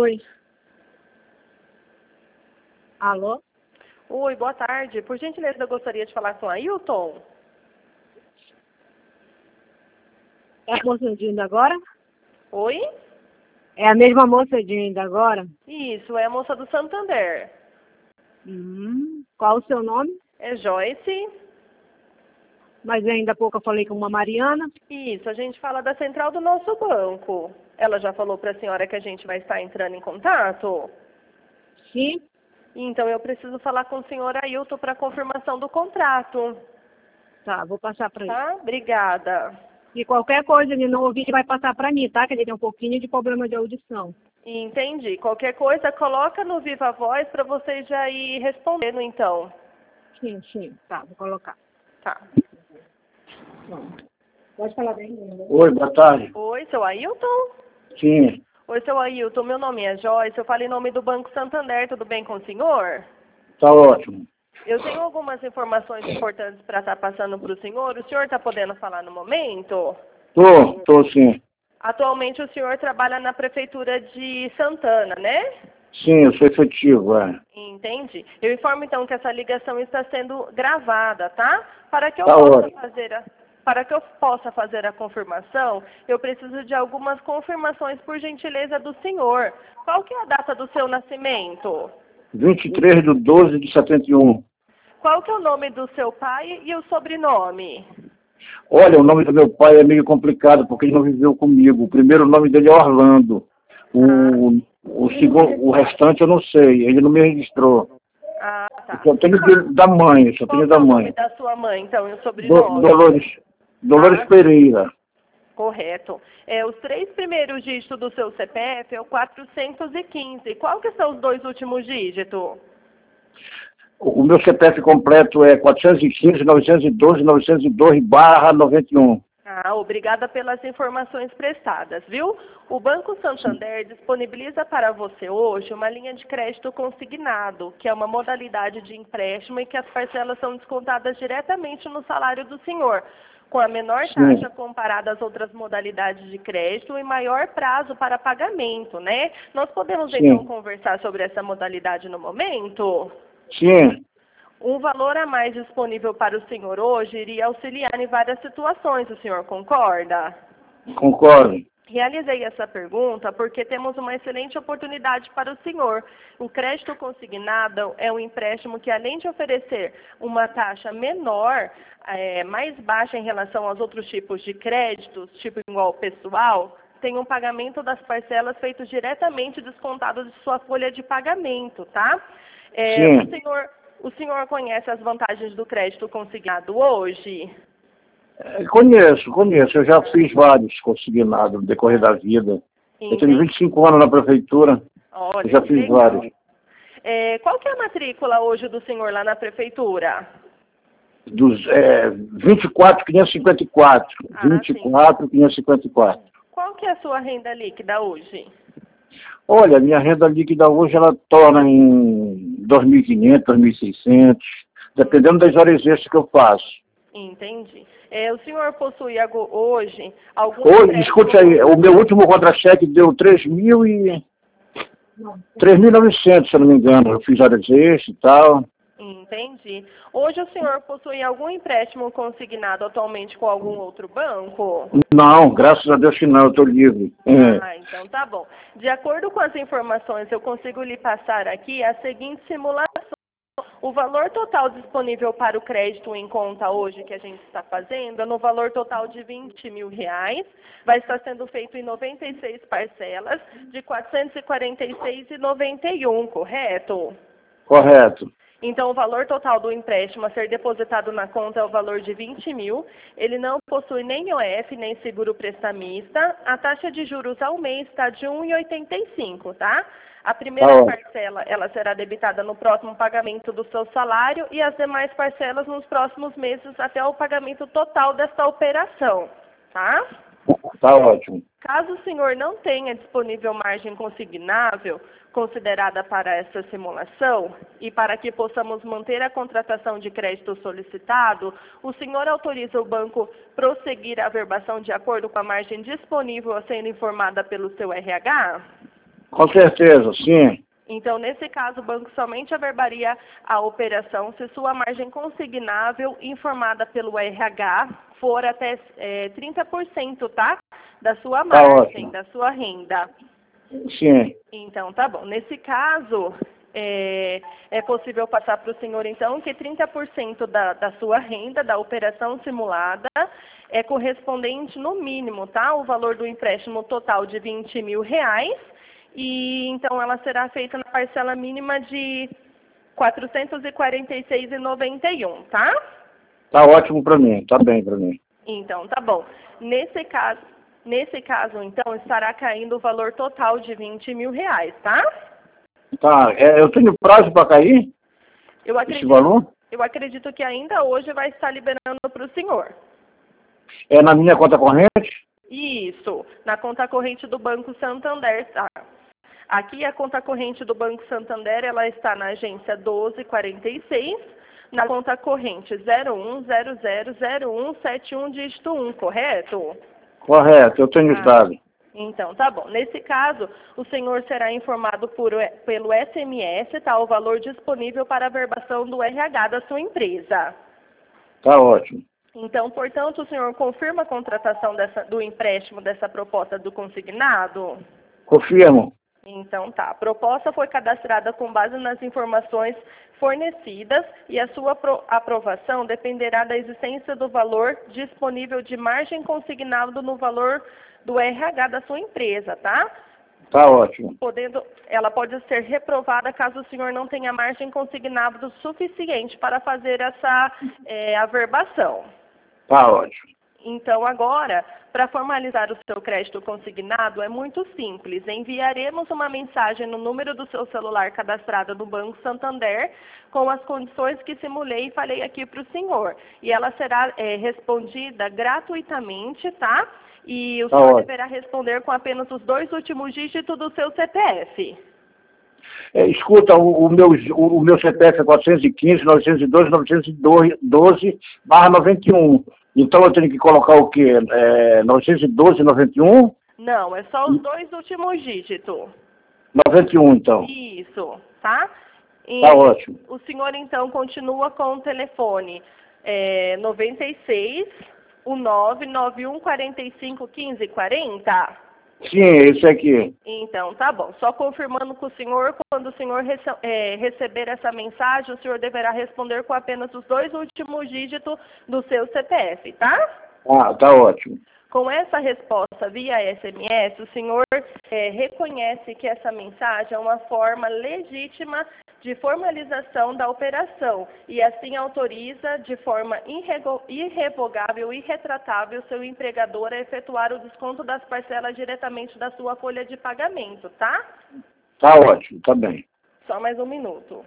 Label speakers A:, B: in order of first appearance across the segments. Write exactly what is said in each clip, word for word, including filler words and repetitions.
A: Oi. Alô?
B: Oi, boa tarde. Por gentileza, eu gostaria de falar com a Ailton.
A: É a moça de ainda agora?
B: Oi?
A: É a mesma moça de ainda agora?
B: Isso, é a moça do Santander.
A: Hum, qual o seu nome?
B: É Joyce?
A: Mas ainda há pouco eu falei com uma Mariana.
B: Isso, a gente fala da central do nosso banco. Ela já falou para a senhora que a gente vai estar entrando em contato?
A: Sim.
B: Então eu preciso falar com o senhor Ailton para confirmação do contrato.
A: Tá, vou passar para ele.
B: Tá? Obrigada.
A: E qualquer coisa ele não ouvir, vai passar para mim, tá? Que ele tem um pouquinho de problema de audição.
B: Entendi. Qualquer coisa, coloca no Viva Voz para vocês já ir respondendo, então.
A: Sim, sim. Tá, vou colocar.
B: Tá.
A: Bom, pode falar bem.
C: Oi, boa tarde.
B: Oi, seu Ailton?
C: Sim,
B: Oi, seu Ailton. Meu nome é Joyce. Eu falo em nome do Banco Santander. Tudo bem com o senhor?
C: tá ótimo.
B: Eu tenho algumas informações importantes para estar passando para o senhor. O senhor está podendo falar no momento?
C: Tô, tô sim.
B: Atualmente o senhor trabalha na Prefeitura de Santana, né?
C: Sim, eu sou efetivo, é.
B: Entendi. Eu informo então que essa ligação está sendo gravada, tá? Para que eu
C: Tá
B: possa
C: ótimo.
B: fazer a, para que eu possa fazer a confirmação, eu preciso de algumas confirmações por gentileza do senhor. Qual que é a data do seu nascimento?
C: vinte e três de doze de setenta e um.
B: Qual que é o nome do seu pai e o sobrenome?
C: Olha, o nome do meu pai é meio complicado, porque ele não viveu comigo. O primeiro nome dele é Orlando. O, o, segundo, o restante eu não sei, ele não me registrou.
B: Ah, tá.
C: Eu só tenho dele- da mãe, eu só
B: Qual
C: tenho
B: que é
C: da
B: o nome
C: mãe.
B: da sua mãe, então, e o
C: Do,
B: sobrenome?
C: Dolores, Dolores
B: Ah,
C: Pereira.
B: correto. É, os três primeiros dígitos do seu C P F é o quatrocentos e quinze. Qual que são os dois últimos dígitos?
C: O, o meu C P F completo é quatrocentos e quinze, novecentos e doze, novecentos e doze barra noventa e um.
B: Ah, obrigada pelas informações prestadas, viu? O Banco Santander disponibiliza para você hoje uma linha de crédito consignado, que é uma modalidade de empréstimo em que as parcelas são descontadas diretamente no salário do senhor, com a menor
C: Sim.
B: taxa comparada às outras modalidades de crédito e maior prazo para pagamento, né? Nós podemos
C: Sim.
B: então conversar sobre essa modalidade no momento?
C: Sim,
B: Um valor a mais disponível para o senhor hoje iria auxiliar em várias situações, o senhor concorda?
C: concordo.
B: Realizei essa pergunta porque temos uma excelente oportunidade para o senhor. O crédito consignado é um empréstimo que, além de oferecer uma taxa menor, é, mais baixa em relação aos outros tipos de créditos, tipo igual pessoal, tem um pagamento das parcelas feito diretamente descontado de sua folha de pagamento, tá? É,
C: Sim.
B: o senhor, o senhor conhece as vantagens do crédito consignado hoje?
C: É, Conheço, conheço. Eu já fiz vários consignados no decorrer da vida. Eu tenho vinte e cinco anos na prefeitura,
B: Olha,
C: eu já
B: que
C: fiz
B: legal.
C: vários.
B: É, qual que é a matrícula hoje do senhor lá na prefeitura?
C: Dos, é, vinte e quatro, quinhentos e cinquenta e quatro.
B: Ah,
C: vinte e
B: sim.
C: quatro, quinhentos e cinquenta e quatro.
B: Qual que é a sua renda líquida hoje?
C: Olha, minha renda líquida hoje ela torna em dois mil e quinhentos, dois mil e seiscentos, dependendo das horas extras que eu faço.
B: Entendi. É, o senhor possui ago- hoje algum
C: Hoje,
B: empréstimo-
C: escute aí, o meu último contra-cheque deu três mil e... três mil e novecentos, se eu não me engano. Eu fiz horas extras e tal.
B: Entendi. Hoje o senhor possui algum empréstimo consignado atualmente com algum outro banco?
C: Não, graças a Deus que não, eu estou livre. É.
B: Ah, então tá bom. De acordo com as informações, eu consigo lhe passar aqui a seguinte simulação. O valor total disponível para o crédito em conta hoje que a gente está fazendo é no valor total de vinte mil reais. Vai estar sendo feito em noventa e seis parcelas de quatrocentos e quarenta e seis reais e noventa e um, correto?
C: Correto.
B: Então, o valor total do empréstimo a ser depositado na conta é o valor de vinte mil. Ele não possui nem O F, nem seguro prestamista. A taxa de juros ao mês está de um vírgula oitenta e cinco, tá? A primeira
C: Tá.
B: parcela, ela será debitada no próximo pagamento do seu salário e as demais parcelas nos próximos meses até o pagamento total desta operação, tá?
C: Tá ótimo.
B: Caso o senhor não tenha disponível margem consignável considerada para essa simulação e para que possamos manter a contratação de crédito solicitado, o senhor autoriza o banco prosseguir a averbação de acordo com a margem disponível a sendo informada pelo seu R H?
C: Com certeza, sim.
B: Então, nesse caso, o banco somente averbaria a operação se sua margem consignável informada pelo R H for até é, trinta por cento, tá? Da sua
C: Tá
B: margem,
C: ótimo.
B: da sua renda.
C: Sim.
B: Então, tá bom. Nesse caso, é, é possível passar para o senhor, então, que trinta por cento da, da sua renda, da operação simulada, é correspondente, no mínimo, tá? O valor do empréstimo total de vinte mil reais. E, então, ela será feita na parcela mínima de quatrocentos e quarenta e seis reais e noventa e um, tá?
C: Tá ótimo para mim. Tá bem para mim.
B: Então, tá bom. Nesse caso, nesse caso, então, estará caindo o valor total de vinte mil reais, tá?
C: Tá. É, eu tenho prazo para cair
B: Eu
C: esse
B: acredito,
C: valor?
B: eu acredito que ainda hoje vai estar liberando para o senhor.
C: É na minha conta corrente?
B: Isso, na conta corrente do Banco Santander, tá? Aqui a conta corrente do Banco Santander, ela está na agência doze quarenta e seis, na conta corrente zero um zero zero zero um sete um dígito um, correto?
C: Correto, eu tenho
B: Ah,
C: estado.
B: então, tá bom. Nesse caso, o senhor será informado por, pelo S M S, tá? O valor disponível para a verbação do R H da sua empresa.
C: Tá ótimo.
B: Então, portanto, o senhor confirma a contratação dessa, do empréstimo dessa proposta do consignado?
C: Confirmo.
B: Então, tá. A proposta foi cadastrada com base nas informações fornecidas e a sua apro- aprovação dependerá da existência do valor disponível de margem consignado no valor do R H da sua empresa, tá?
C: Tá ótimo.
B: Podendo, ela pode ser reprovada caso o senhor não tenha margem consignada o suficiente para fazer essa é, averbação.
C: Tá ótimo.
B: Então, agora, para formalizar o seu crédito consignado, é muito simples. Enviaremos uma mensagem no número do seu celular cadastrado no Banco Santander com as condições que simulei e falei aqui para o senhor. E ela será é, respondida gratuitamente, tá? E o
C: Tá
B: senhor
C: ótimo.
B: deverá responder com apenas os dois últimos dígitos do seu C P F.
C: É, escuta, o, o, meu, o, o meu C P F é quatrocentos e quinze, novecentos e doze, novecentos e doze, barra noventa e um. Então eu tenho que colocar o quê? É, novecentos e doze, noventa e um?
B: Não, é só os dois últimos dígitos.
C: noventa e um, então.
B: Isso, tá? E
C: Tá ótimo.
B: o senhor, então, continua com o telefone é, noventa e seis, o nove nove um quatro cinco um cinco quatro zero?
C: Sim, esse aqui.
B: Então, tá bom. Só confirmando com o senhor, quando o senhor rece é, receber essa mensagem, o senhor deverá responder com apenas os dois últimos dígitos do seu C P F, tá?
C: Ah, tá ótimo.
B: Com essa resposta via S M S, o senhor é, reconhece que essa mensagem é uma forma legítima de formalização da operação e assim autoriza de forma irrego- irrevogável e irretratável seu empregador a efetuar o desconto das parcelas diretamente da sua folha de pagamento, tá?
C: Tá ótimo, tá bem.
B: Só mais um minuto.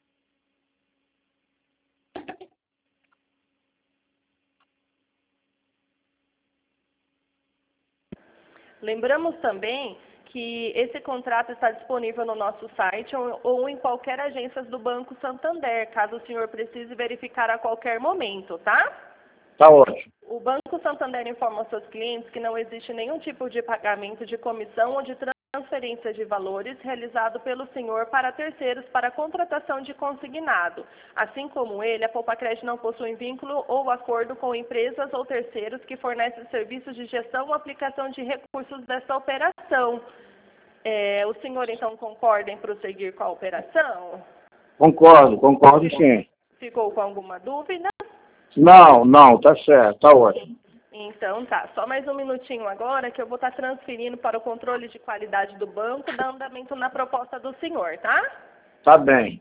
B: Lembramos também que esse contrato está disponível no nosso site ou, ou em qualquer agência do Banco Santander, caso o senhor precise verificar a qualquer momento, tá?
C: Tá ótimo.
B: O Banco Santander informa aos seus clientes que não existe nenhum tipo de pagamento de comissão ou de transferência de valores realizado pelo senhor para terceiros para contratação de consignado. Assim como ele, a Poupacred não possui vínculo ou acordo com empresas ou terceiros que fornecem serviços de gestão ou aplicação de recursos dessa operação. É, o senhor, então, concorda em prosseguir com a operação?
C: Concordo, concordo sim.
B: Ficou com alguma dúvida?
C: Não, não, tá certo, tá ótimo.
B: Então tá, só mais um minutinho agora que eu vou estar transferindo para o controle de qualidade do banco, dar andamento na proposta do senhor, tá?
C: Tá bem.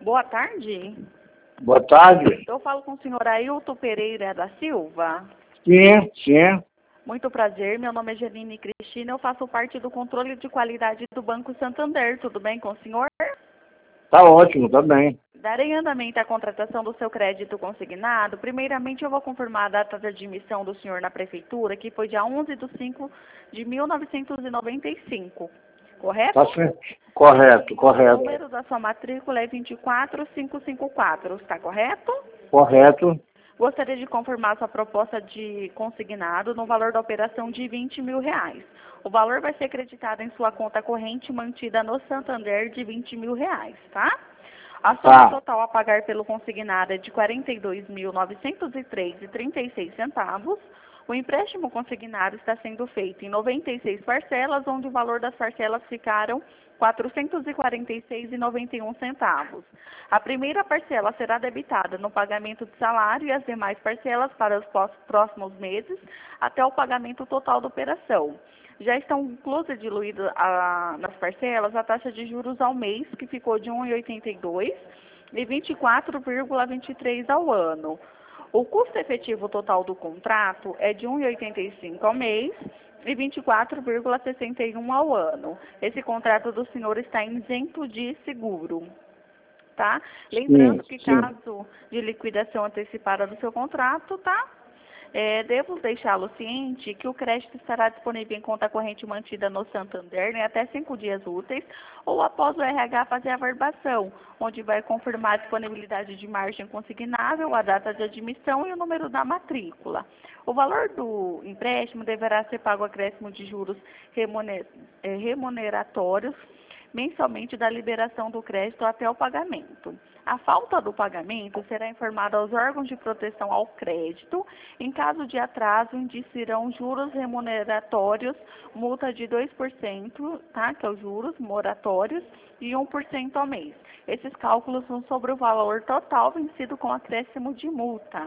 D: Boa tarde.
C: Boa tarde.
D: Eu falo com o senhor Ailton Pereira da Silva.
C: Sim, sim.
D: Muito prazer, meu nome é Janine Cristina, eu faço parte do controle de qualidade do Banco Santander. Tudo bem com o senhor?
C: Tá ótimo, tá bem.
D: Darei andamento à contratação do seu crédito consignado. Primeiramente, eu vou confirmar a data de admissão do senhor na prefeitura, que foi dia onze de cinco de mil novecentos e noventa e cinco. Correto?
C: Tá certo. Correto,
D: O
C: correto.
D: número da sua matrícula é vinte e quatro mil quinhentos e cinquenta e quatro, está correto?
C: Correto.
D: Gostaria de confirmar sua proposta de consignado no valor da operação de vinte mil reais. O valor vai ser acreditado em sua conta corrente mantida no Santander de vinte mil reais, tá? A soma
C: Tá.
D: total a pagar pelo consignado é de quarenta e dois mil novecentos e três reais e trinta e seis centavos. O empréstimo consignado está sendo feito em noventa e seis parcelas, onde o valor das parcelas ficaram quatrocentos e quarenta e seis reais e noventa e um centavos. A primeira parcela será debitada no pagamento de salário e as demais parcelas para os próximos meses, até o pagamento total da operação. Já estão inclusas diluídas a, nas parcelas a taxa de juros ao mês, que ficou de um vírgula oitenta e dois e vinte e quatro vírgula vinte e três ao ano. O custo efetivo total do contrato é de um vírgula oitenta e cinco ao mês e vinte e quatro vírgula sessenta e um ao ano. Esse contrato do senhor está isento de seguro, tá? Lembrando que
C: sim.
D: caso de liquidação antecipada do seu contrato, tá? É, devo deixá-lo ciente que o crédito estará disponível em conta corrente mantida no Santander em até cinco dias úteis ou após o R H fazer a averbação, onde vai confirmar a disponibilidade de margem consignável, a data de admissão e o número da matrícula. O valor do empréstimo deverá ser pago acréscimo de juros remuner- eh, remuneratórios mensalmente da liberação do crédito até o pagamento. A falta do pagamento será informada aos órgãos de proteção ao crédito. Em caso de atraso, incidirão juros remuneratórios, multa de dois por cento, tá? Que é os juros moratórios, e um por cento ao mês. Esses cálculos são sobre o valor total vencido com acréscimo de multa.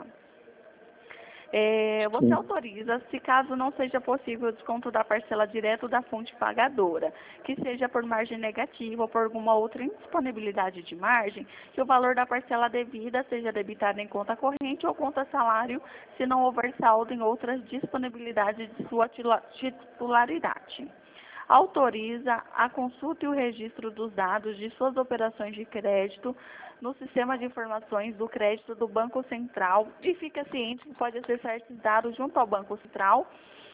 D: É, você
C: Sim.
D: autoriza, se caso não seja possível o desconto da parcela direto da fonte pagadora, que seja por margem negativa ou por alguma outra indisponibilidade de margem, que o valor da parcela devida seja debitado em conta corrente ou conta salário, se não houver saldo em outras disponibilidades de sua titularidade. Autoriza a consulta e o registro dos dados de suas operações de crédito no sistema de informações do crédito do Banco Central e fica ciente que pode acessar esses dados junto ao Banco Central.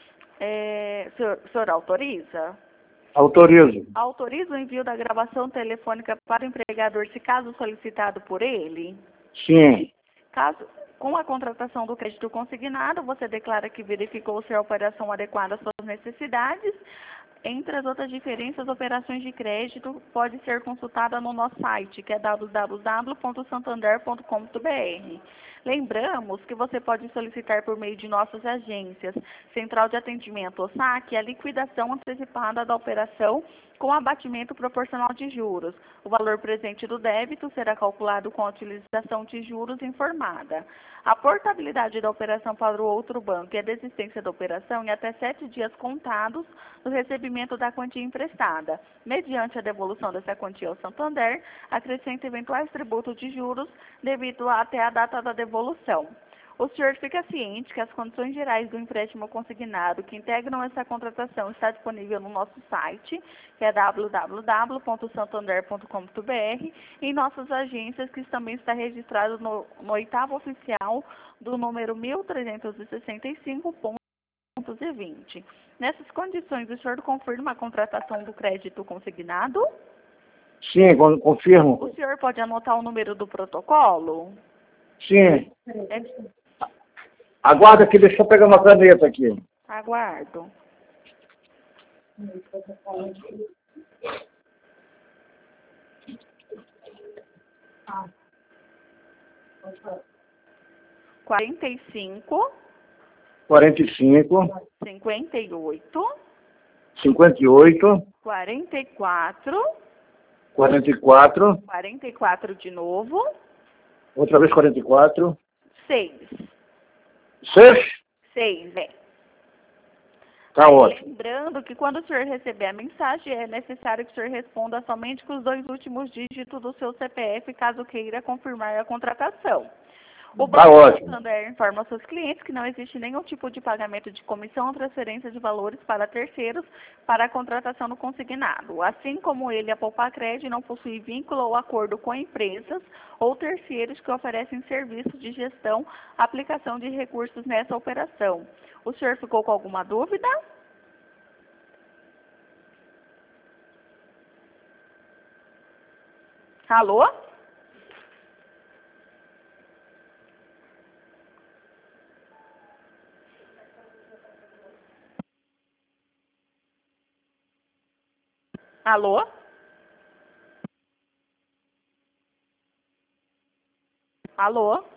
D: É, o, senhor, o senhor autoriza?
C: Autorizo.
D: Autoriza o envio da gravação telefônica para o empregador, se caso solicitado por ele?
C: Sim.
D: Caso, com a contratação do crédito consignado, você declara que verificou se a operação adequada às suas necessidades. Entre as outras diferenças, operações de crédito pode ser consultada no nosso site, que é w w w ponto santander ponto com ponto b r. Lembramos que você pode solicitar por meio de nossas agências, Central de Atendimento ou S A C, a liquidação antecipada da operação com abatimento proporcional de juros. O valor presente do débito será calculado com a utilização de juros informada. A portabilidade da operação para o outro banco e a desistência da operação em até sete dias contados do recebimento da quantia emprestada. Mediante a devolução dessa quantia ao Santander, acrescenta eventuais tributos de juros devido até a data da devolução. O senhor fica ciente que as condições gerais do empréstimo consignado que integram essa contratação está disponível no nosso site, que é w w w ponto santander ponto com ponto b r, e em nossas agências, que também está registrado no, no oitavo oficial do número mil trezentos e sessenta e cinco ponto vinte. Nessas condições, o senhor confirma a contratação do crédito consignado?
C: Sim, con- confirmo.
D: O senhor pode anotar o número do protocolo?
C: Sim.
D: É,
C: Aguarda aqui, deixa eu pegar uma caneta aqui.
D: aguardo. Quarenta e cinco,
C: quarenta e cinco,
D: cinquenta e oito,
C: cinquenta e oito,
D: quarenta e quatro,
C: quarenta e quatro,
D: quarenta e quatro de novo,
C: outra vez quarenta e quatro,
D: seis.
C: seis.
D: Seis, é.
C: Tá ótimo.
D: Lembrando que quando o senhor receber a mensagem, é necessário que o senhor responda somente com os dois últimos dígitos do seu C P F, caso queira confirmar a contratação. O
C: Tá
D: Banco
C: ótimo.
D: Santander informa aos seus clientes que não existe nenhum tipo de pagamento de comissão ou transferência de valores para terceiros para a contratação do consignado. Assim como ele, a Poupar Crédito não possui vínculo ou acordo com empresas ou terceiros que oferecem serviços de gestão, aplicação de recursos nessa operação. O senhor ficou com alguma dúvida? Alô? Alô? Alô?